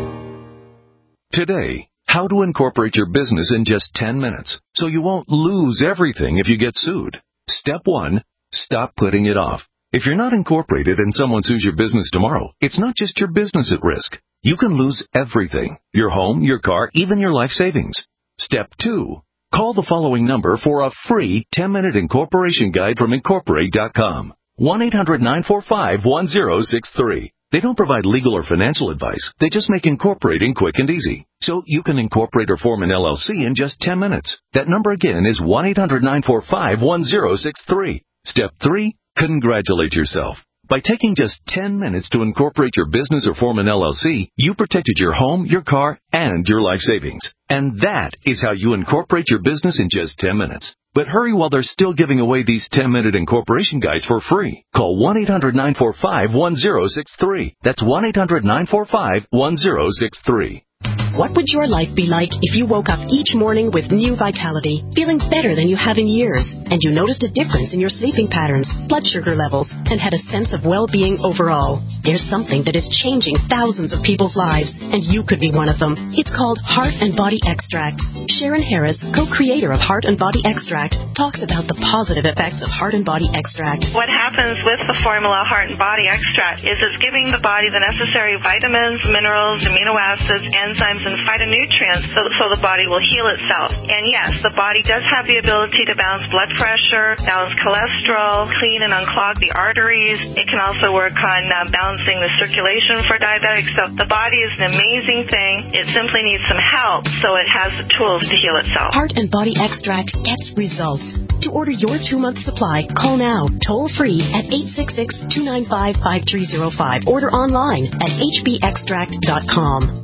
Today, how to incorporate your business in just ten minutes so you won't lose everything if you get sued. Step one, stop putting it off. If you're not incorporated and someone sues your business tomorrow, it's not just your business at risk. You can lose everything, your home, your car, even your life savings. Step two, call the following number for a free ten-minute incorporation guide from incorporate dot com. one eight hundred nine four five one zero six three. They don't provide legal or financial advice. They just make incorporating quick and easy. So you can incorporate or form an L L C in just ten minutes. That number again is one eight hundred nine four five one zero six three. Step three, congratulate yourself. By taking just ten minutes to incorporate your business or form an L L C, you protected your home, your car, and your life savings. And that is how you incorporate your business in just ten minutes. But hurry while they're still giving away these ten-minute incorporation guides for free. Call one eight hundred nine four five one zero six three. That's one eight hundred nine four five one zero six three. What would your life be like if you woke up each morning with new vitality, feeling better than you have in years, and you noticed a difference in your sleeping patterns, blood sugar levels, and had a sense of well-being overall? There's something that is changing thousands of people's lives, and you could be one of them. It's called Heart and Body Extract. Sharon Harris, co-creator of Heart and Body Extract, talks about the positive effects of Heart and Body Extract. What happens with the formula Heart and Body Extract is it's giving the body the necessary vitamins, minerals, amino acids, enzymes, and phytonutrients so, so the body will heal itself. And yes, the body does have the ability to balance blood pressure, balance cholesterol, clean and unclog the arteries. It can also work on uh, balancing the circulation for diabetics. So the body is an amazing thing. It simply needs some help so it has the tools to heal itself. Heart and Body Extract gets results. To order your two-month supply, call now, toll-free at eight six six, two nine five, five three zero five. Order online at h b extract dot com.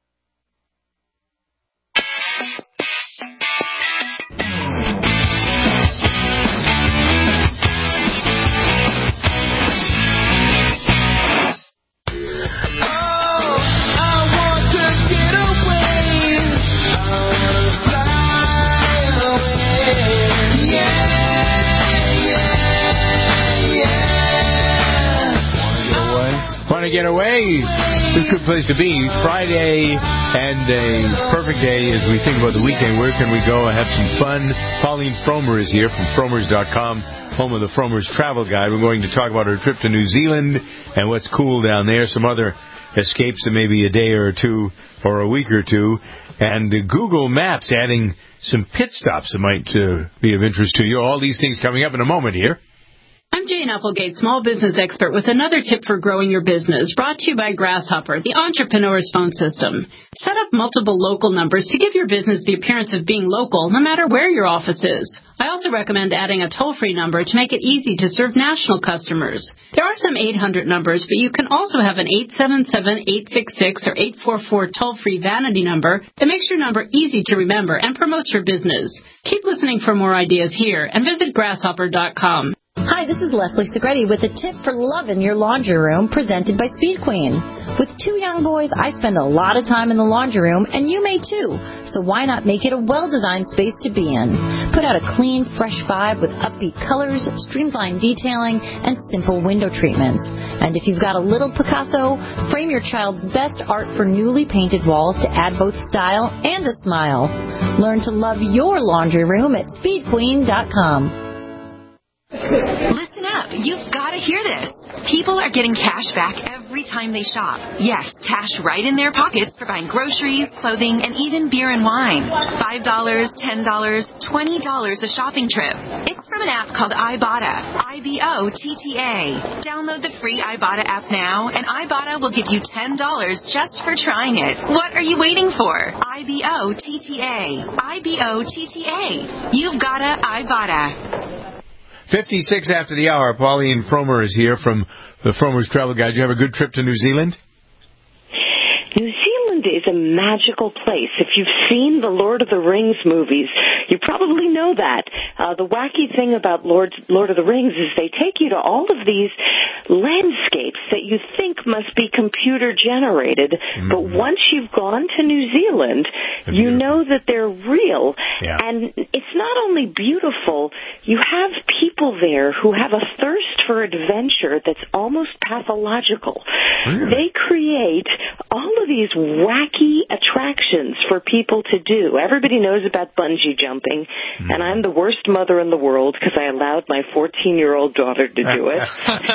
Get away. It's a good place to be. Friday and a perfect day as we think about the weekend. Where can we go and have some fun? Pauline Fromer is here from fromers dot com, home of the Fromers Travel Guide. We're going to talk about her trip to New Zealand and what's cool down there, some other escapes in maybe a day or two or a week or two, and Google Maps adding some pit stops that might uh, be of interest to you. All these things coming up in a moment here. I'm Jane Applegate, small business expert, with another tip for growing your business, brought to you by Grasshopper, the entrepreneur's phone system. Set up multiple local numbers to give your business the appearance of being local, no matter where your office is. I also recommend adding a toll-free number to make it easy to serve national customers. There are some eight hundred numbers, but you can also have an eight seven seven, eight six six or eight four four toll-free vanity number that makes your number easy to remember and promotes your business. Keep listening for more ideas here and visit grasshopper dot com. Hi, this is Leslie Segretti with a tip for loving your laundry room presented by Speed Queen. With two young boys, I spend a lot of time in the laundry room, and you may too. So why not make it a well-designed space to be in? Put out a clean, fresh vibe with upbeat colors, streamlined detailing, and simple window treatments. And if you've got a little Picasso, frame your child's best art for newly painted walls to add both style and a smile. Learn to love your laundry room at speed queen dot com. Listen up. You've got to hear this. People are getting cash back every every time they shop. Yes, cash right in their pockets for buying groceries, clothing, and even beer and wine. five dollars, ten dollars, twenty dollars a shopping trip. It's from an app called Ibotta. I B O T T A. Download the free Ibotta app now, and Ibotta will give you ten dollars just for trying it. What are you waiting for? I B O T T A. I B O T T A. You've gotta Ibotta. fifty-six after the hour. Pauline Frommer is here from the Frommer's Travel Guide. You have a good trip to New Zealand? New Zealand is a magical place. If you've seen the Lord of the Rings movies, you probably know that. Uh, the wacky thing about Lord, Lord of the Rings is they take you to all of these landscapes that you think must be computer generated, mm-hmm. but once you've gone to New Zealand, you know that they're real. Yeah. And it's not only beautiful, you have people there who have a thirst for adventure that's almost pathological. Really? They create all of these wacky attractions for people to do. Everybody knows about bungee jumping, mm. and I'm the worst mother in the world because I allowed my fourteen-year-old daughter to do it.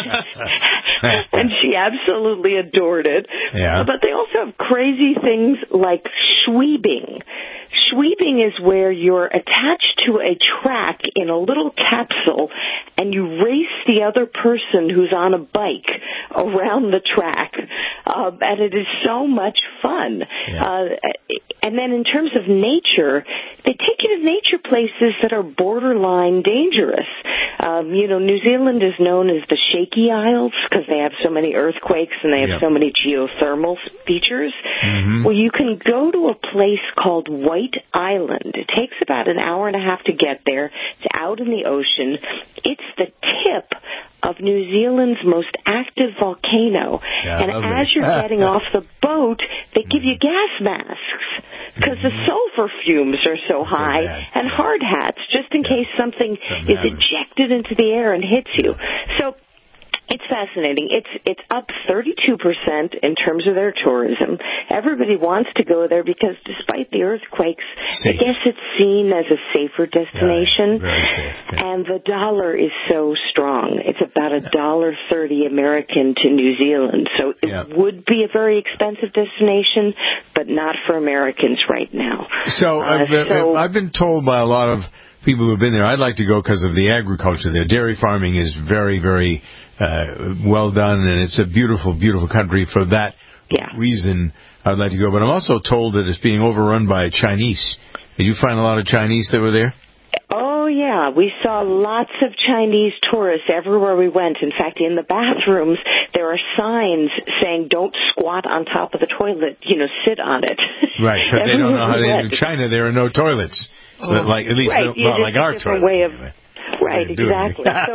And she absolutely adored it. Yeah. But they also have crazy things like schweebing. Schweebing is where you're attached to a track in a little capsule and you race the other person who's on a bike around the track. Uh, and it is so much fun. Yeah. Uh, and then in terms of nature, they take you to nature places that are borderline dangerous. Um, you know, New Zealand is known as the Shaky Isles because they have so many earthquakes and they have yep. so many geothermal features. Mm-hmm. Well, you can go to a place called White Island. It takes about an hour and a half to get there. It's out in the ocean. It's the tip of New Zealand's most active volcano. Yeah, and as you're getting off the boat, they give you gas masks because the sulfur fumes are so high, and hard hats just in case something is ejected into the air and hits you. So it's fascinating. It's it's up thirty-two percent in terms of their tourism. Everybody wants to go there because despite the earthquakes, safe. I guess it's seen as a safer destination. Yeah, very safe. Yeah. And the dollar is so strong. It's about a dollar thirty American to New Zealand. So it yeah. would be a very expensive destination, but not for Americans right now. So, uh, uh, so I've been told by a lot of people who've been there, I'd like to go because of the agriculture there. Dairy farming is very, very uh, well done, and it's a beautiful, beautiful country. For that yeah. reason, I'd like to go. But I'm also told that it's being overrun by Chinese. Did you find a lot of Chinese that were there? Oh, yeah. We saw lots of Chinese tourists everywhere we went. In fact, in the bathrooms, there are signs saying, don't squat on top of the toilet, you know, sit on it. Right, but they don't know how they, in China there are no toilets. Oh. Like, at least right. not like our toilet. Way of, right, exactly. So,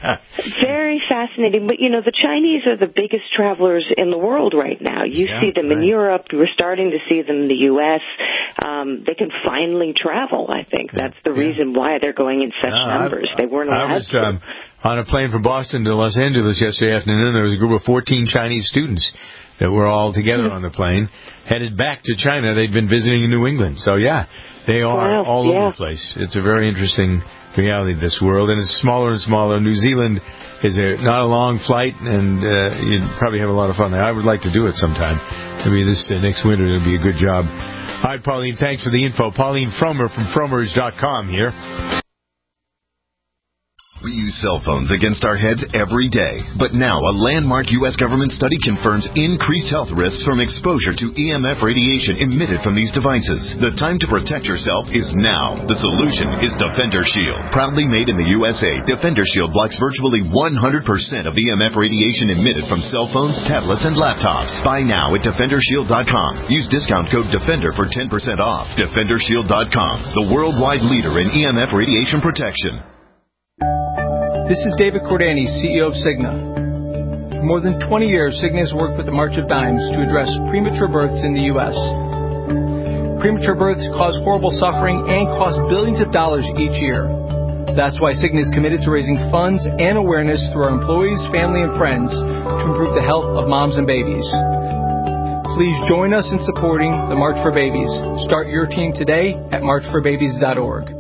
very fascinating. But, you know, the Chinese are the biggest travelers in the world right now. You yeah, see them right. in Europe. We're starting to see them in the U S Um, they can finally travel, I think. That's the yeah. reason why they're going in such no, numbers. I, they weren't allowed I was, to. Um, on a plane from Boston to Los Angeles yesterday afternoon. There was a group of fourteen Chinese students that were all together mm-hmm. on the plane, headed back to China. They'd been visiting in New England. So, yeah, they are wow, all yeah. over the place. It's a very interesting reality, this world, and it's smaller and smaller. New Zealand is a, not a long flight, and uh, you'd probably have a lot of fun there. I would like to do it sometime. Maybe this uh, next winter it would be a good job. All right, Pauline, thanks for the info. Pauline Frommer from Frommers dot com here. We use cell phones against our heads every day. But now, a landmark U S government study confirms increased health risks from exposure to E M F radiation emitted from these devices. The time to protect yourself is now. The solution is Defender Shield. Proudly made in the U S A, Defender Shield blocks virtually one hundred percent of E M F radiation emitted from cell phones, tablets, and laptops. Buy now at Defender Shield dot com. Use discount code DEFENDER for ten percent off. Defender Shield dot com, the worldwide leader in E M F radiation protection. This is David Cordani, C E O of Cigna. For more than twenty years, Cigna has worked with the March of Dimes to address premature births in the U S. Premature births cause horrible suffering and cost billions of dollars each year. That's why Cigna is committed to raising funds and awareness through our employees, family, and friends to improve the health of moms and babies. Please join us in supporting the March for Babies. Start your team today at march for babies dot org.